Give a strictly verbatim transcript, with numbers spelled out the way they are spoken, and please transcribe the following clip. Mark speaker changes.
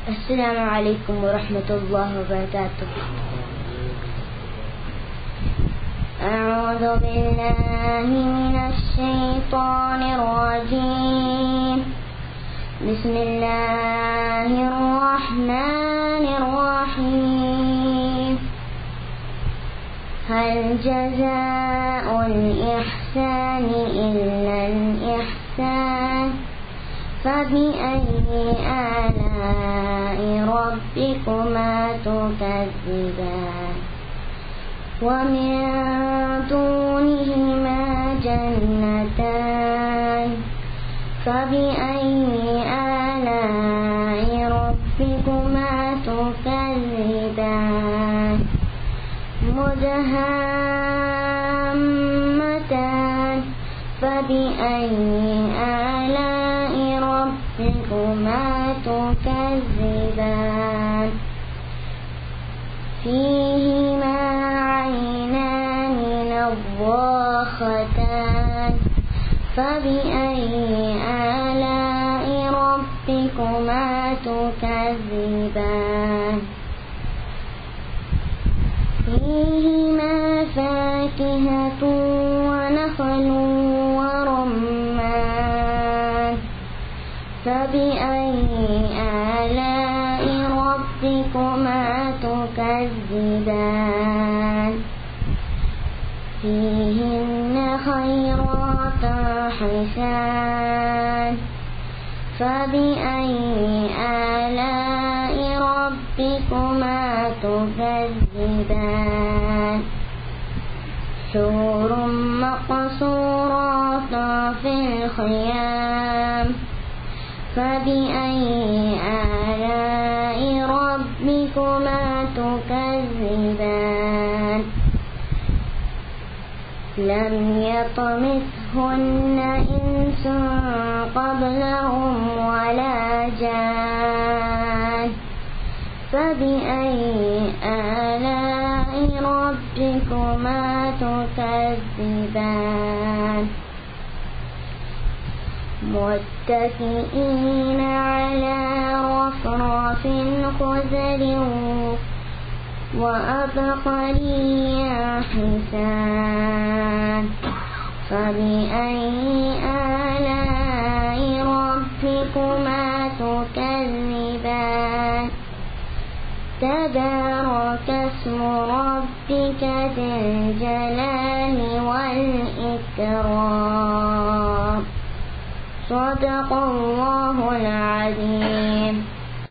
Speaker 1: अस्सलामु अलैकुम वरहमतुल्लाहि वबरकातुह। अऊज़ु बिल्लाहि मिनश शैतानिर रजीम। बिस्मिल्लाहिर रहमानिर रहीम। हल जज़ाउल इहसानि इल्लल इहसान फबिअय्यि आलाइ रब्बिकुमा तुकज़्ज़िबान वमिन दूनिहिमा जन्नतान फबिअय्यि आलाइ रब्बिकुमा तुकज़्ज़िबान मुदहाम्मतान फबिअय्यि आलाइ रब्बिकुमा तुकज़्ज़िबान फीहिमा ऐनानि नضاختان फबिअय्यि आलाइ रब्बिकुमा तुकज़्ज़िबान फीहिमा फाकिहतुन वनख्लुन वरुम्मान फबिअय्यि आलाइ रब्बिकुमा तुकज़्ज़िबान फीहिन्न खैरातुन हिसान फबिअय्यि आलाइ रब्बिकुमा तुकज़्ज़िबान हुरुम मक़सूरातुन फ़िल ख़ियाम फबिअय्यि आलाइ रब्बिकुमा तुकज़्ज़िबान लम यतमिथहुन्न इंसुन क़ब्लहुम वला जान फबिअय्यि आलाइ रब्बिकुमा तुकज़्ज़िबान मुत्तकिईन अला रफ़रफ़िन ख़ुज़र वअबक़रिय्य हिसान फबिअय्यि आलाइ रब्बिकुमा तुकज़्ज़िबान तबारक अस्मु रब्बिक ज़िल जलाली वल इकराम। सदक़ल्लाहुल अज़ीम।